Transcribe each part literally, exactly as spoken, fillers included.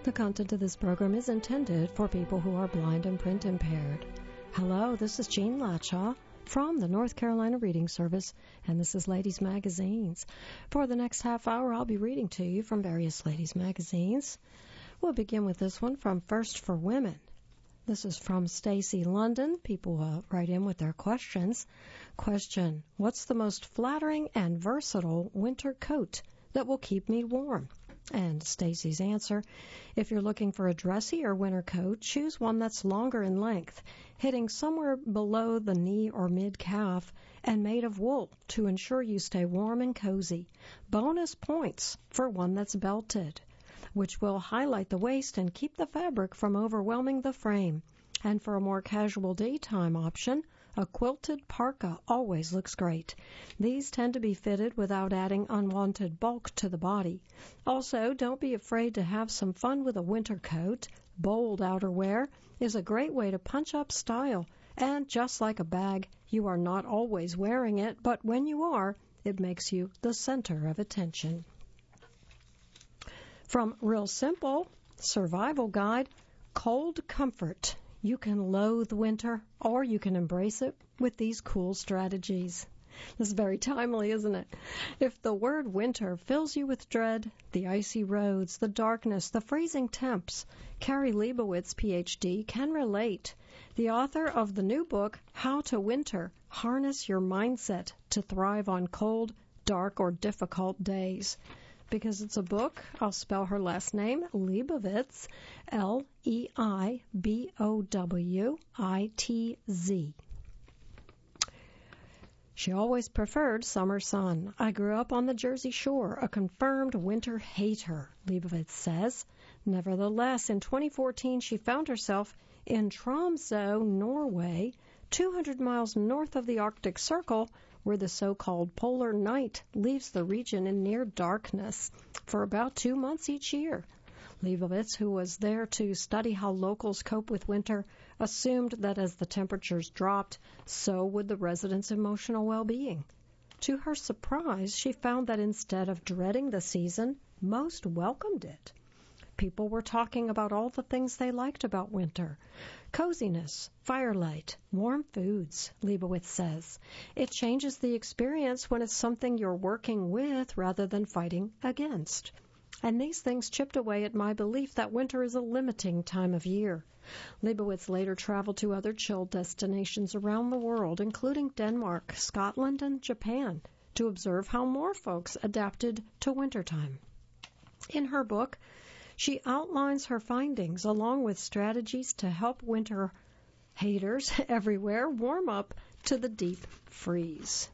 The content of this program is intended for people who are blind and print impaired. Hello, this is Jean Latshaw from the North Carolina Reading Service, and this is Ladies Magazines. For the next half hour, I'll be reading to you from various Ladies Magazines. We'll begin with this one from First for Women. This is from Stacy London. People uh, write in with their questions. Question, what's the most flattering and versatile winter coat that will keep me warm? And Stacy's answer, if you're looking for a dressy or winter coat, choose one that's longer in length, hitting somewhere below the knee or mid-calf, and made of wool to ensure you stay warm and cozy. Bonus points for one that's belted, which will highlight the waist and keep the fabric from overwhelming the frame. And for a more casual daytime option, a quilted parka always looks great. These tend to be fitted without adding unwanted bulk to the body. Also, don't be afraid to have some fun with a winter coat. Bold outerwear is a great way to punch up style. And just like a bag, you are not always wearing it, but when you are, it makes you the center of attention. From Real Simple, Survival Guide, Cold Comfort. You can loathe winter, or you can embrace it with these cool strategies. This is very timely, isn't it? If the word winter fills you with dread, the icy roads, the darkness, the freezing temps, Carrie Leibowitz, P H D, can relate. The author of the new book, How to Winter, Harness Your Mindset to Thrive on Cold, Dark, or Difficult Days. Because it's a book, I'll spell her last name, Leibowitz, L E I B O W I T Z. She always preferred summer sun. I grew up on the Jersey Shore, a confirmed winter hater, Leibowitz says. Nevertheless, in twenty fourteen, she found herself in Tromsø, Norway, two hundred miles north of the Arctic Circle, where the so-called polar night leaves the region in near darkness for about two months each year. Leibowitz, who was there to study how locals cope with winter, assumed that as the temperatures dropped, so would the residents' emotional well-being. To her surprise, she found that instead of dreading the season, most welcomed it. People were talking about all the things they liked about winter. Coziness, firelight, warm foods, Leibowitz says. It changes the experience when it's something you're working with rather than fighting against. And these things chipped away at my belief that winter is a limiting time of year. Leibowitz later traveled to other chilled destinations around the world, including Denmark, Scotland, and Japan, to observe how more folks adapted to wintertime. In her book, she outlines her findings along with strategies to help winter haters everywhere warm up to the deep freeze.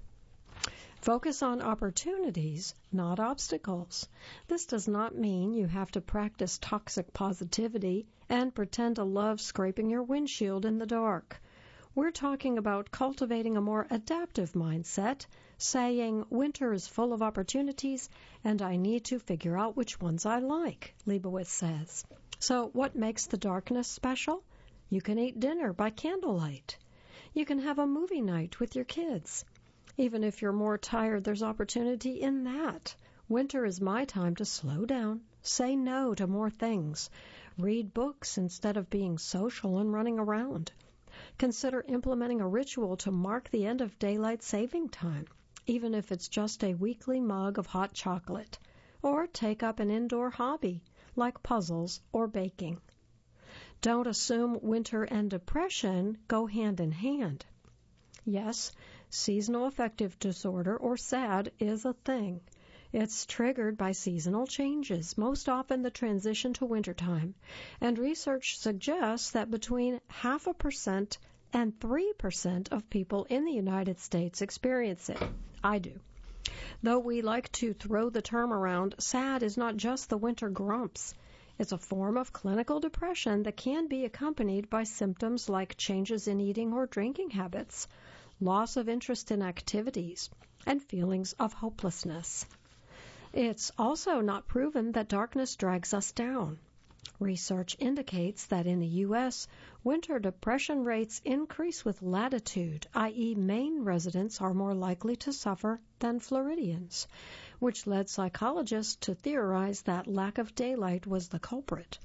Focus on opportunities, not obstacles. This does not mean you have to practice toxic positivity and pretend to love scraping your windshield in the dark. We're talking about cultivating a more adaptive mindset, saying winter is full of opportunities and I need to figure out which ones I like, Leibowitz says. So what makes the darkness special? You can eat dinner by candlelight. You can have a movie night with your kids. Even if you're more tired, there's opportunity in that. Winter is my time to slow down, say no to more things, read books instead of being social and running around. Consider implementing a ritual to mark the end of daylight saving time, even if it's just a weekly mug of hot chocolate, or take up an indoor hobby like puzzles or baking. Don't assume winter and depression go hand in hand. Yes, seasonal affective disorder, or SAD, is a thing. It's triggered by seasonal changes, most often the transition to wintertime, and research suggests that between half a percent and three percent of people in the United States experience it. I do. Though we like to throw the term around, SAD is not just the winter grumps. It's a form of clinical depression that can be accompanied by symptoms like changes in eating or drinking habits, loss of interest in activities, and feelings of hopelessness. It's also not proven that darkness drags us down. Research indicates that in the U S, winter depression rates increase with latitude, that is, Maine residents are more likely to suffer than Floridians, which led psychologists to theorize that lack of daylight was the culprit.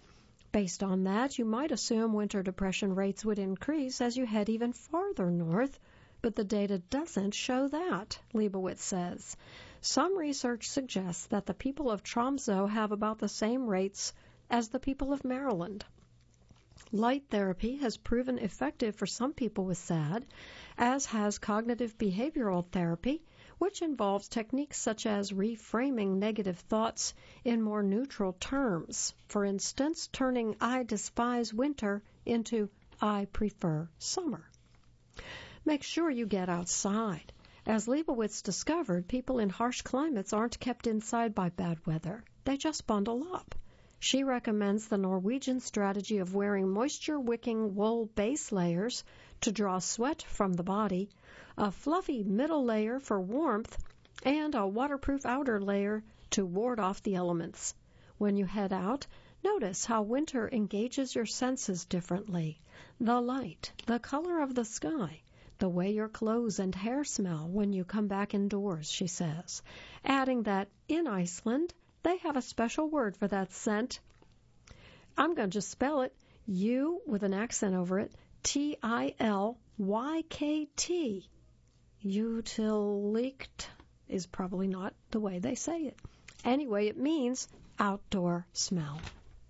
Based on that, you might assume winter depression rates would increase as you head even farther north, but the data doesn't show that, Leibowitz says. Some research suggests that the people of Tromsø have about the same rates as the people of Maryland. Light therapy has proven effective for some people with S A D, as has cognitive behavioral therapy, which involves techniques such as reframing negative thoughts in more neutral terms. For instance, turning "I despise winter" into "I prefer summer." Make sure you get outside. As Leibowitz discovered, people in harsh climates aren't kept inside by bad weather. They just bundle up. She recommends the Norwegian strategy of wearing moisture-wicking wool base layers to draw sweat from the body, a fluffy middle layer for warmth, and a waterproof outer layer to ward off the elements. When you head out, notice how winter engages your senses differently. The light, the color of the sky, the way your clothes and hair smell when you come back indoors, she says, adding that in Iceland, they have a special word for that scent. I'm going to just spell it, U with an accent over it, T I L Y K T. Utilikt is probably not the way they say it. Anyway, it means outdoor smell.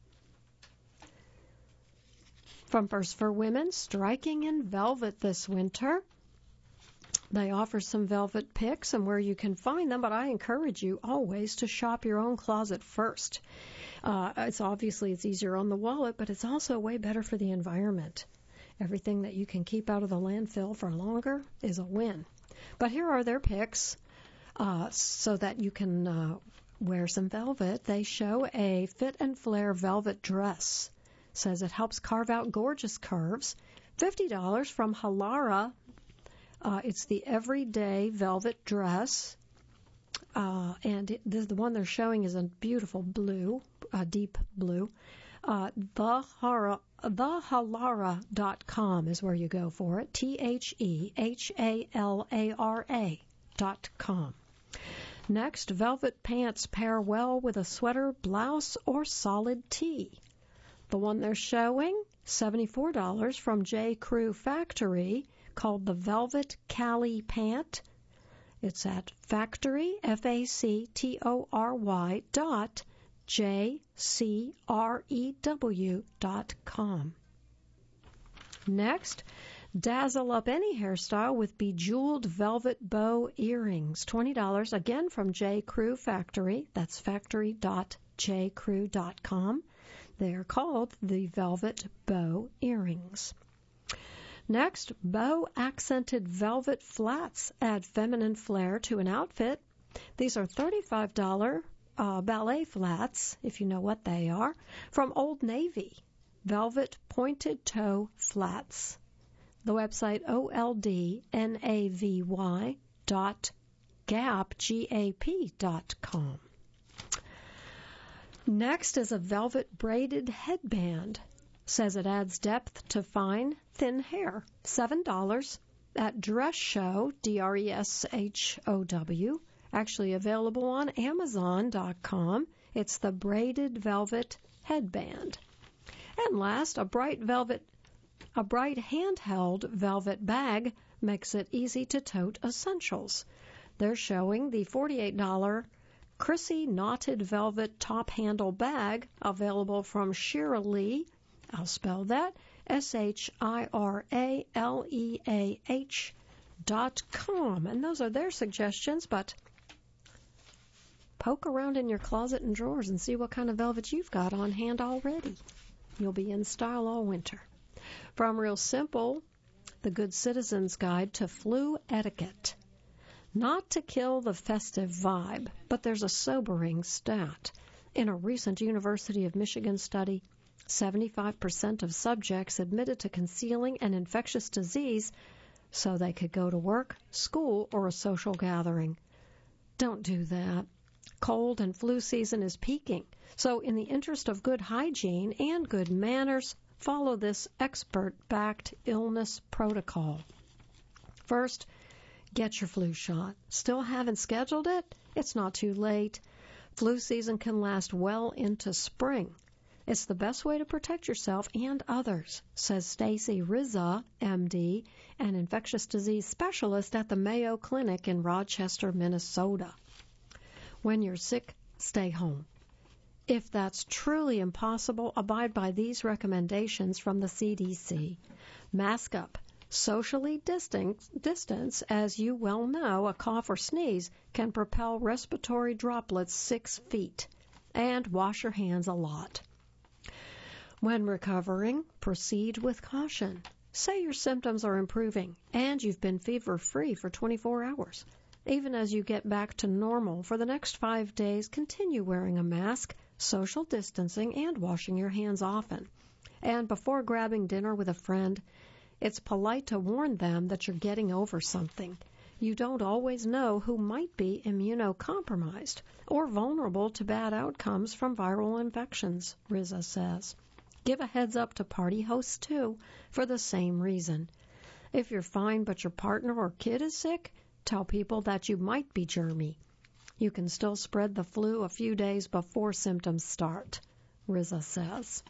From First for Women, striking in velvet this winter. They offer some velvet picks and where you can find them, but I encourage you always to shop your own closet first. Uh, it's obviously it's easier on the wallet, but it's also way better for the environment. Everything that you can keep out of the landfill for longer is a win. But here are their picks uh, so that you can uh, wear some velvet. They show a Fit and Flare velvet dress. Says it helps carve out gorgeous curves. fifty dollars from Halara. Uh, it's the everyday velvet dress, uh, and it, the, the one they're showing is a beautiful blue, a deep blue. Uh, the Hara, the halara dot com is where you go for it, T H E H A L A R A dot com. Next, velvet pants pair well with a sweater, blouse, or solid tee. The one they're showing, seventy-four dollars from J. Crew Factory, called the Velvet Cali Pant. It's at factory, F A C T O R Y, dot J C R E W dot com. Next, dazzle up any hairstyle with bejeweled velvet bow earrings. twenty dollars, again from J. Crew Factory. That's factory dot j crew dot com. They are called the Velvet Bow Earrings. Next, bow-accented velvet flats add feminine flair to an outfit. These are thirty-five dollars uh, ballet flats, if you know what they are, from Old Navy. Velvet pointed toe flats. The website O L D N A V Y dot gap, G A P dot com. Next is a velvet braided headband. Says it adds depth to fine, thin hair. seven dollars at Dress Show, D R E S H O W. Actually available on Amazon dot com. It's the braided velvet headband. And last, a bright velvet, a bright handheld velvet bag makes it easy to tote essentials. They're showing the forty-eight dollars Chrissy knotted velvet top handle bag available from Shira Lee. I'll spell that, S H I R A L E A H dot com. And those are their suggestions, but poke around in your closet and drawers and see what kind of velvet you've got on hand already. You'll be in style all winter. From Real Simple, the Good Citizen's Guide to Flu Etiquette. Not to kill the festive vibe, but there's a sobering stat. In a recent University of Michigan study, seventy-five percent of subjects admitted to concealing an infectious disease so they could go to work, school, or a social gathering. Don't do that. Cold and flu season is peaking, so in the interest of good hygiene and good manners, follow this expert-backed illness protocol. First, get your flu shot. Still haven't scheduled it? It's not too late. Flu season can last well into spring. It's the best way to protect yourself and others, says Stacy Rizza, M D, an infectious disease specialist at the Mayo Clinic in Rochester, Minnesota. When you're sick, stay home. If that's truly impossible, abide by these recommendations from the C D C. Mask up. Socially distance, distance, as you well know, a cough or sneeze can propel respiratory droplets six feet. And wash your hands a lot. When recovering, proceed with caution. Say your symptoms are improving and you've been fever-free for twenty-four hours. Even as you get back to normal, for the next five days, continue wearing a mask, social distancing, and washing your hands often. And before grabbing dinner with a friend, it's polite to warn them that you're getting over something. You don't always know who might be immunocompromised or vulnerable to bad outcomes from viral infections, Rizza says. Give a heads up to party hosts, too, for the same reason. If you're fine but your partner or kid is sick, tell people that you might be germy. You can still spread the flu a few days before symptoms start, Rizza says.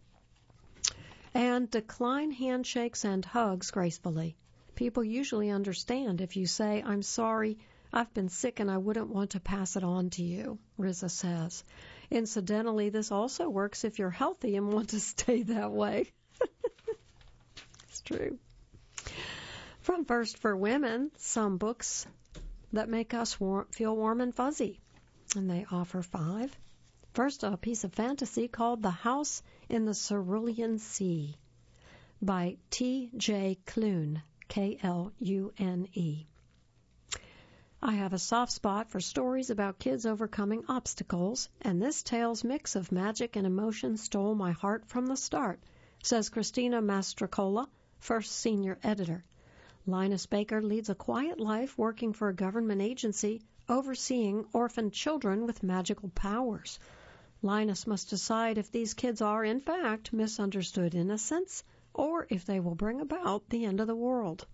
And decline handshakes and hugs gracefully. People usually understand if you say, I'm sorry, I've been sick and I wouldn't want to pass it on to you, Rizza says. Incidentally, this also works if you're healthy and want to stay that way. It's true. From First for Women, some books that make us war- feel warm and fuzzy. And they offer five. First, a piece of fantasy called The House in the Cerulean Sea by T J Klune, K L U N E. I have a soft spot for stories about kids overcoming obstacles, and this tale's mix of magic and emotion stole my heart from the start, says Christina Mastrocola, first senior editor. Linus Baker leads a quiet life working for a government agency overseeing orphan children with magical powers. Linus must decide if these kids are, in fact, misunderstood innocents, or if they will bring about the end of the world.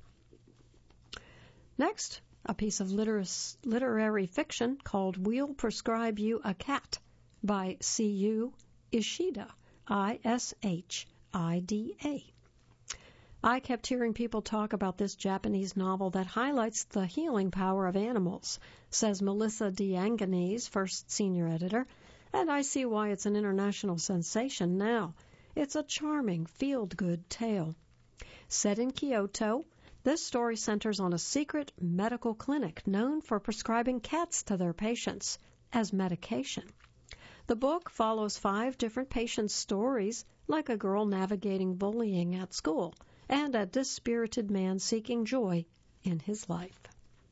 Next, a piece of liter- literary fiction called We'll Prescribe You a Cat by C U Ishida, I S H I D A. I kept hearing people talk about this Japanese novel that highlights the healing power of animals, says Melissa DeAngenes, first senior editor, and I see why it's an international sensation now. It's a charming, feel-good tale. Set in Kyoto, this story centers on a secret medical clinic known for prescribing cats to their patients as medication. The book follows five different patients' stories, like a girl navigating bullying at school and a dispirited man seeking joy in his life.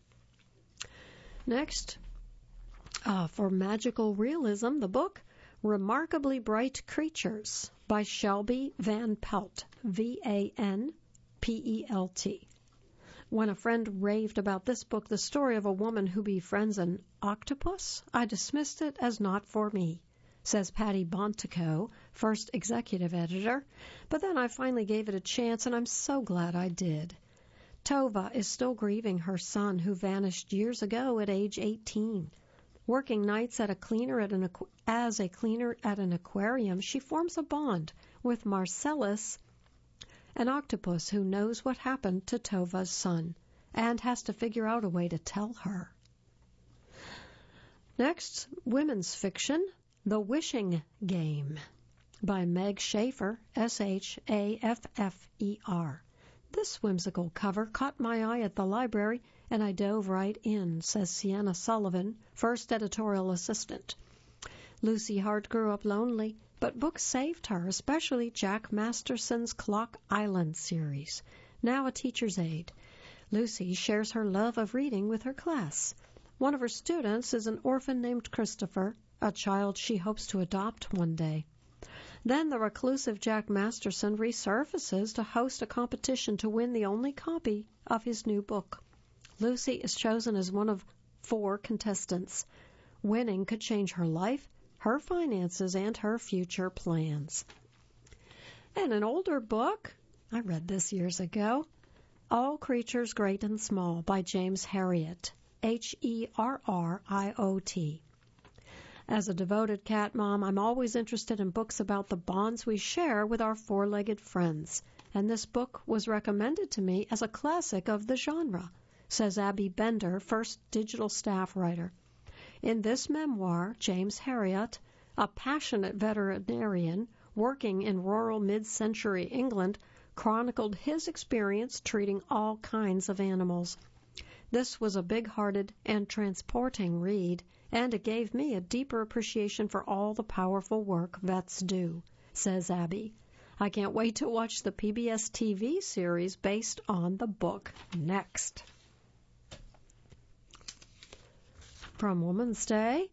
Next, uh, for magical realism, the book Remarkably Bright Creatures by Shelby Van Pelt, V A N P E L T. When a friend raved about this book, the story of a woman who befriends an octopus, I dismissed it as not for me, says Patty Bontico, first executive editor, but then I finally gave it a chance, and I'm so glad I did. Tova is still grieving her son who vanished years ago at age eighteen. Working nights at a cleaner at an, as a cleaner at an aquarium, she forms a bond with Marcellus, an octopus who knows what happened to Tova's son and has to figure out a way to tell her. Next, women's fiction, The Wishing Game by Meg Schaefer, S H A F F E R. This whimsical cover caught my eye at the library, and I dove right in, says Sienna Sullivan, first editorial assistant. Lucy Hart grew up lonely, but books saved her, especially Jack Masterson's Clock Island series. Now a teacher's aide, Lucy shares her love of reading with her class. One of her students is an orphan named Christopher, a child she hopes to adopt one day. Then the reclusive Jack Masterson resurfaces to host a competition to win the only copy of his new book. Lucy is chosen as one of four contestants. Winning could change her life, her finances, and her future plans. And an older book, I read this years ago, All Creatures Great and Small by James Herriot, H E R R I O T. As a devoted cat mom, I'm always interested in books about the bonds we share with our four-legged friends, and this book was recommended to me as a classic of the genre, says Abby Bender, first digital staff writer. In this memoir, James Herriot, a passionate veterinarian working in rural mid-century England, chronicled his experience treating all kinds of animals. This was a big-hearted and transporting read, and it gave me a deeper appreciation for all the powerful work vets do, says Abby. I can't wait to watch the P B S T V series based on the book next. From Woman's Day.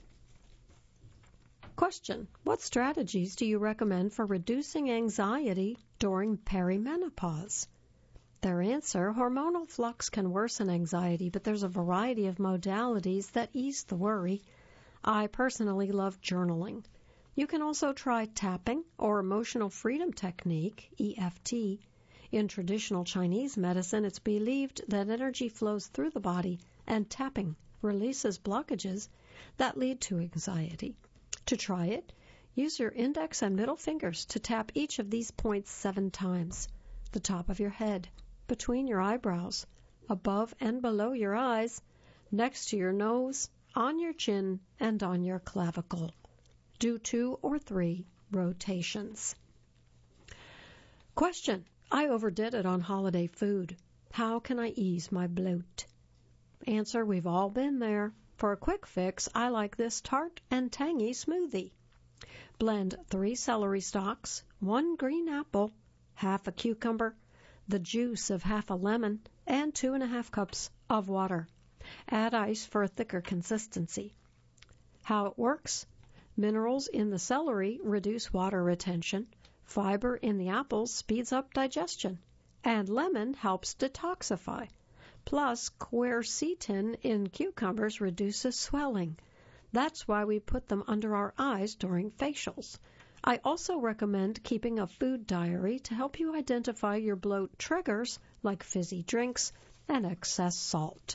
Question: what strategies do you recommend for reducing anxiety during perimenopause? Their answer: hormonal flux can worsen anxiety, but there's a variety of modalities that ease the worry. I personally love journaling. You can also try tapping or emotional freedom technique, E F T. In traditional Chinese medicine, it's believed that energy flows through the body, and tapping releases blockages that lead to anxiety. To try it, use your index and middle fingers to tap each of these points seven times. The top of your head, between your eyebrows, above and below your eyes, next to your nose, on your chin, and on your clavicle. Do two or three rotations. Question: I overdid it on holiday food. How can I ease my bloat? Answer: we've all been there. For a quick fix, I like this tart and tangy smoothie. Blend three celery stalks, one green apple, half a cucumber, the juice of half a lemon, and two and a half cups of water. Add ice for a thicker consistency. How it works: minerals in the celery reduce water retention, fiber in the apples speeds up digestion, and lemon helps detoxify. Plus, quercetin in cucumbers reduces swelling. That's why we put them under our eyes during facials. I also recommend keeping a food diary to help you identify your bloat triggers like fizzy drinks and excess salt.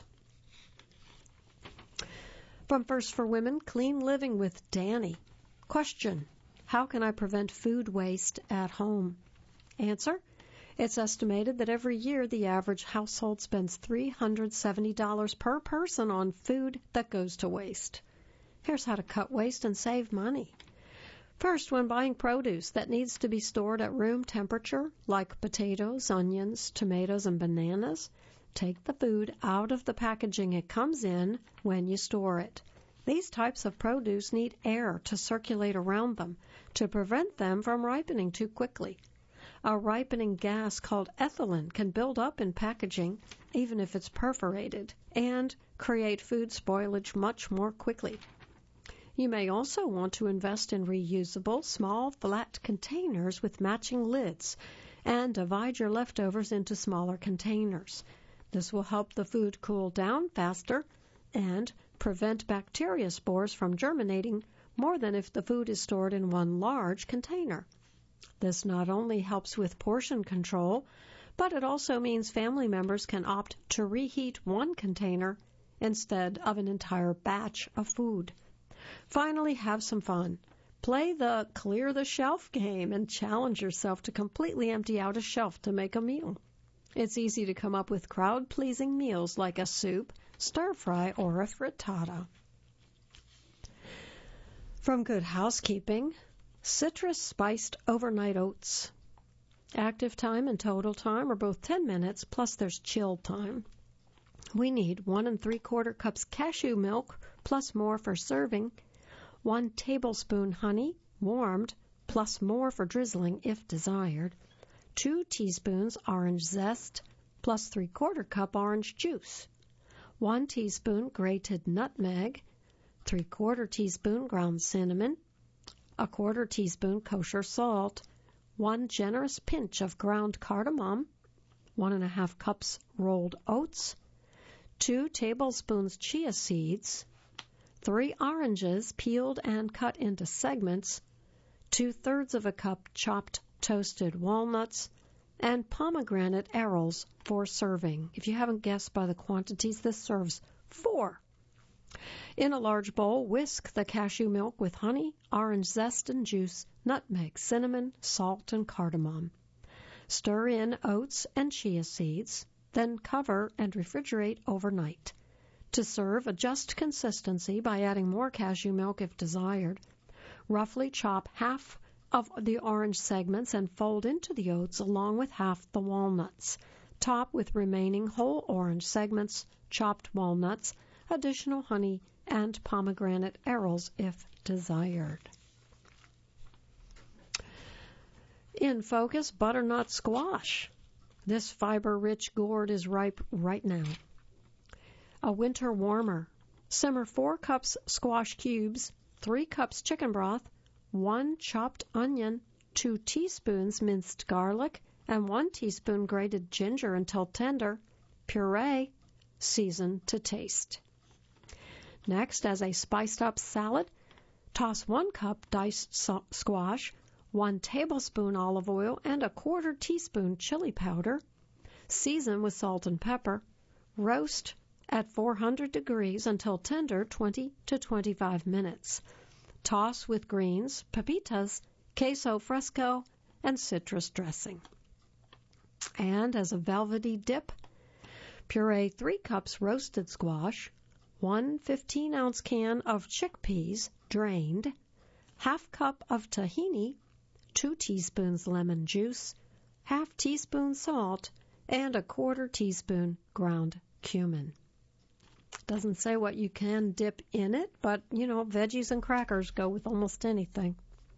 From First for Women, Clean Living with Danny. Question: how can I prevent food waste at home? Answer: it's estimated that every year the average household spends three hundred seventy dollars per person on food that goes to waste. Here's how to cut waste and save money. First, when buying produce that needs to be stored at room temperature, like potatoes, onions, tomatoes, and bananas, take the food out of the packaging it comes in when you store it. These types of produce need air to circulate around them to prevent them from ripening too quickly. A ripening gas called ethylene can build up in packaging, even if it's perforated, and create food spoilage much more quickly. You may also want to invest in reusable, small, flat containers with matching lids and divide your leftovers into smaller containers. This will help the food cool down faster and prevent bacteria spores from germinating more than if the food is stored in one large container. This not only helps with portion control, but it also means family members can opt to reheat one container instead of an entire batch of food. Finally, have some fun. Play the clear the shelf game and challenge yourself to completely empty out a shelf to make a meal. It's easy to come up with crowd-pleasing meals like a soup, stir-fry, or a frittata. From Good Housekeeping, citrus spiced overnight oats. Active time and total time are both ten minutes, plus there's chill time. We need one and three quarter cups cashew milk, plus more for serving, one tablespoon honey, warmed, plus more for drizzling if desired, two teaspoons orange zest, plus three quarter cup orange juice, one teaspoon grated nutmeg, three quarter teaspoon ground cinnamon, a quarter teaspoon kosher salt, one generous pinch of ground cardamom, one and a half cups rolled oats, two tablespoons chia seeds, three oranges peeled and cut into segments, two-thirds of a cup chopped toasted walnuts, and pomegranate arils for serving. If you haven't guessed by the quantities, this serves four. In a large bowl, whisk the cashew milk with honey, orange zest and juice, nutmeg, cinnamon, salt, and cardamom. Stir in oats and chia seeds, then cover and refrigerate overnight. To serve, adjust consistency by adding more cashew milk if desired. Roughly chop half of the orange segments and fold into the oats along with half the walnuts. Top with remaining whole orange segments, chopped walnuts, additional honey, and pomegranate arils if desired. In focus, butternut squash. This fiber-rich gourd is ripe right now. A winter warmer. Simmer four cups squash cubes, three cups chicken broth, one chopped onion, two teaspoons minced garlic, and one teaspoon grated ginger until tender. Puree. Season to taste. Next, as a spiced-up salad, toss one cup diced squash, one tablespoon olive oil, and a quarter teaspoon chili powder. Season with salt and pepper. Roast at four hundred degrees until tender, twenty to twenty-five minutes. Toss with greens, pepitas, queso fresco, and citrus dressing. And as a velvety dip, puree three cups roasted squash, one fifteen-ounce can of chickpeas, drained, half cup of tahini, two teaspoons lemon juice, half teaspoon salt, and a quarter teaspoon ground cumin. Doesn't say what you can dip in it, but, you know, veggies and crackers go with almost anything.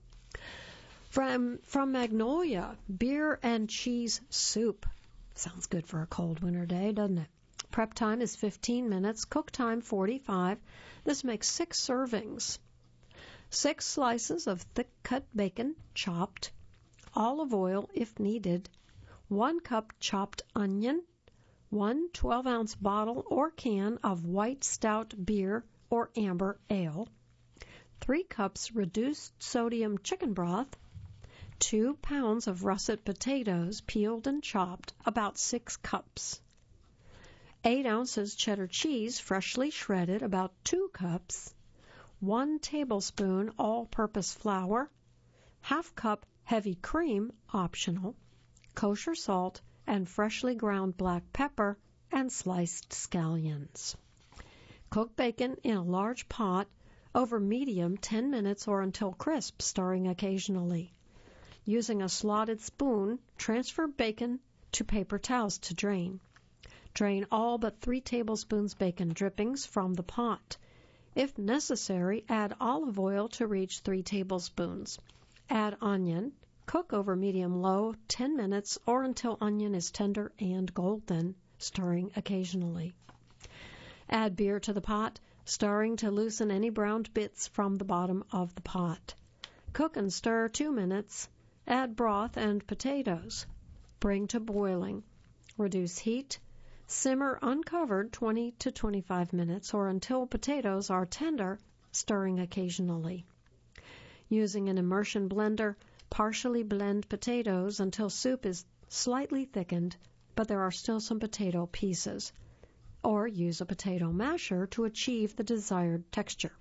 From, from Magnolia, beer and cheese soup. Sounds good for a cold winter day, doesn't it? Prep time is fifteen minutes, cook time forty-five. This makes six servings. Six slices of thick-cut bacon, chopped, olive oil if needed, one cup chopped onion, one twelve-ounce bottle or can of white stout beer or amber ale, three cups reduced sodium chicken broth, two pounds of russet potatoes peeled and chopped, about six cups, eight ounces cheddar cheese freshly shredded, about two cups, one tablespoon all-purpose flour, half cup heavy cream, optional, kosher salt, and freshly ground black pepper, and sliced scallions. Cook bacon in a large pot over medium ten minutes or until crisp, stirring occasionally. Using a slotted spoon, transfer bacon to paper towels to drain. Drain all but three tablespoons bacon drippings from the pot. If necessary, add olive oil to reach three tablespoons. Add onion. Cook over medium-low ten minutes or until onion is tender and golden, stirring occasionally. Add beer to the pot, stirring to loosen any browned bits from the bottom of the pot. Cook and stir two minutes. Add broth and potatoes. Bring to boiling. Reduce heat. Simmer uncovered twenty to twenty-five minutes or until potatoes are tender, stirring occasionally. Using an immersion blender, partially blend potatoes until soup is slightly thickened, but there are still some potato pieces. Or use a potato masher to achieve the desired texture.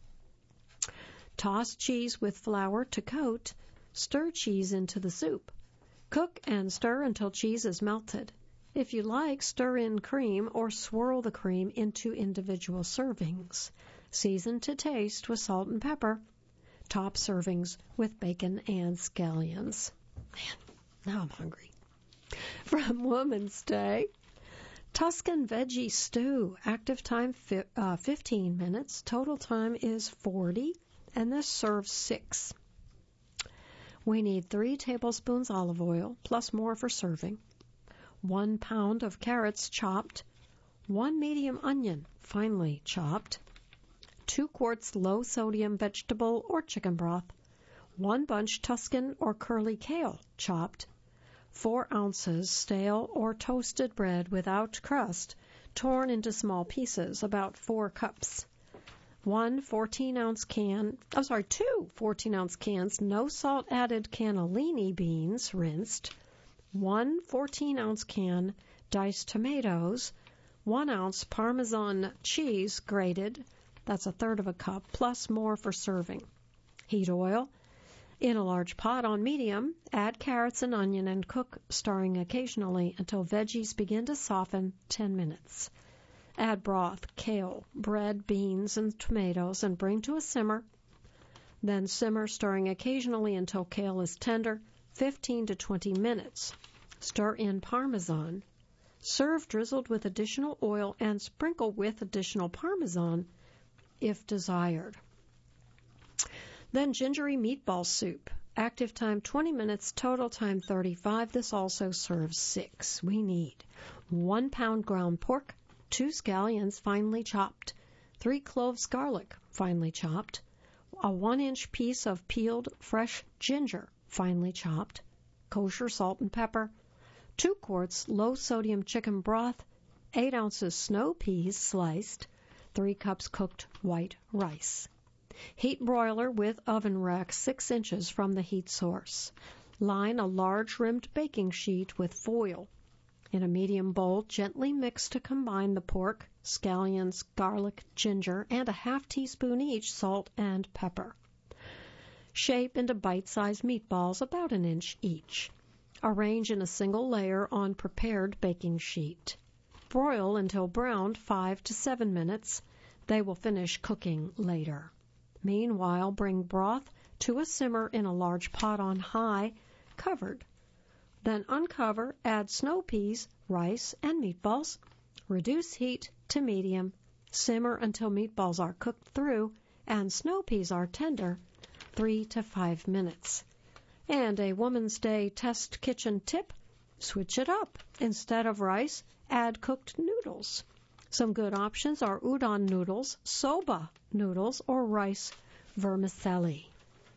Toss cheese with flour to coat. Stir cheese into the soup. Cook and stir until cheese is melted. If you like, stir in cream or swirl the cream into individual servings. Season to taste with salt and pepper. Top servings with bacon and scallions. Man, now I'm hungry. From Woman's Day, Tuscan Veggie Stew. Active time fi- uh, fifteen minutes. Total time is forty, and this serves six. We need three tablespoons olive oil, plus more for serving, one pound of carrots chopped, one medium onion finely chopped, two quarts low-sodium vegetable or chicken broth, one bunch Tuscan or curly kale chopped, four ounces stale or toasted bread without crust, torn into small pieces, about four cups, one fourteen-ounce can, I'm sorry, two fourteen-ounce cans, no salt added cannellini beans, rinsed, one fourteen-ounce can diced tomatoes, one ounce Parmesan cheese grated, That's a third of a cup, plus more for serving. Heat oil in a large pot on medium. Add carrots and onion and cook, stirring occasionally until veggies begin to soften, ten minutes. Add broth, kale, bread, beans, and tomatoes and bring to a simmer. Then simmer, stirring occasionally until kale is tender, fifteen to twenty minutes. Stir in Parmesan. Serve drizzled with additional oil and sprinkle with additional Parmesan if desired. Then gingery meatball soup. Active time twenty minutes, total time thirty-five. This also serves six. We need one pound ground pork, two scallions finely chopped, three cloves garlic finely chopped, a one-inch piece of peeled fresh ginger finely chopped, kosher salt and pepper, two quarts low-sodium chicken broth, eight ounces snow peas sliced, three cups cooked white rice. Heat broiler with oven rack six inches from the heat source. Line a large rimmed baking sheet with foil. In a medium bowl, gently mix to combine the pork, scallions, garlic, ginger, and a half teaspoon each salt and pepper. Shape into bite-sized meatballs about an inch each. Arrange in a single layer on prepared baking sheet. Broil until browned five to seven minutes. They will finish cooking later. Meanwhile, bring broth to a simmer in a large pot on high, covered. Then uncover, add snow peas, rice, and meatballs. Reduce heat to medium. Simmer until meatballs are cooked through and snow peas are tender, three to five minutes. And a Woman's Day test kitchen tip, switch it up. Instead of rice, add cooked noodles. Some good options are udon noodles, soba noodles, or rice vermicelli.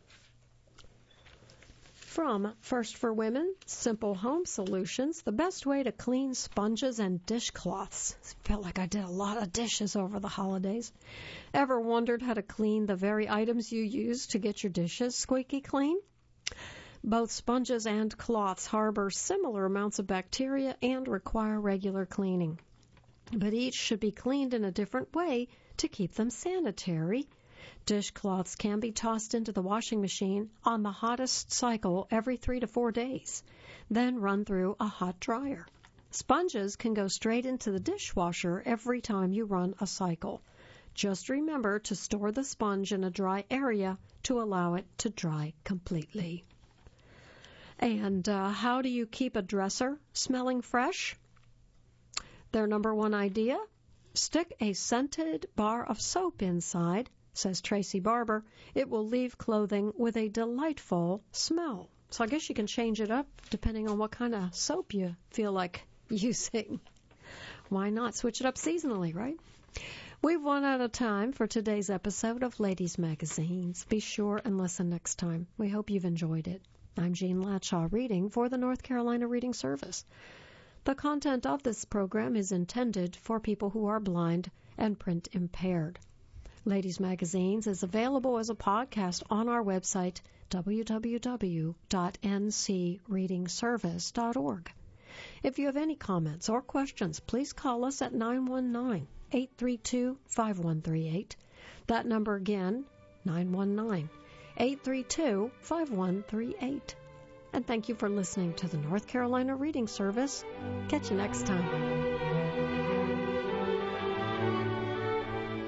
From First for Women, Simple Home Solutions, the best way to clean sponges and dishcloths. I felt like I did a lot of dishes over the holidays. Ever wondered how to clean the very items you use to get your dishes squeaky clean? Both sponges and cloths harbor similar amounts of bacteria and require regular cleaning. But each should be cleaned in a different way to keep them sanitary. Dishcloths can be tossed into the washing machine on the hottest cycle every three to four days, then run through a hot dryer. Sponges can go straight into the dishwasher every time you run a cycle. Just remember to store the sponge in a dry area to allow it to dry completely. And uh, how do you keep a dresser smelling fresh? Their number one idea? Stick a scented bar of soap inside, says Tracy Barber. It will leave clothing with a delightful smell. So I guess you can change it up depending on what kind of soap you feel like using. Why not switch it up seasonally, right? We've run out of time for today's episode of Ladies Magazines. Be sure and listen next time. We hope you've enjoyed it. I'm Jean Latshaw reading for the North Carolina Reading Service. The content of this program is intended for people who are blind and print impaired. Ladies Magazines is available as a podcast on our website, w w w dot n c reading service dot org. If you have any comments or questions, please call us at nine one nine, eight three two, five one three eight. That number again, nine one nine, eight three two, five one three eight. And thank you for listening to the North Carolina Reading Service. Catch you next time.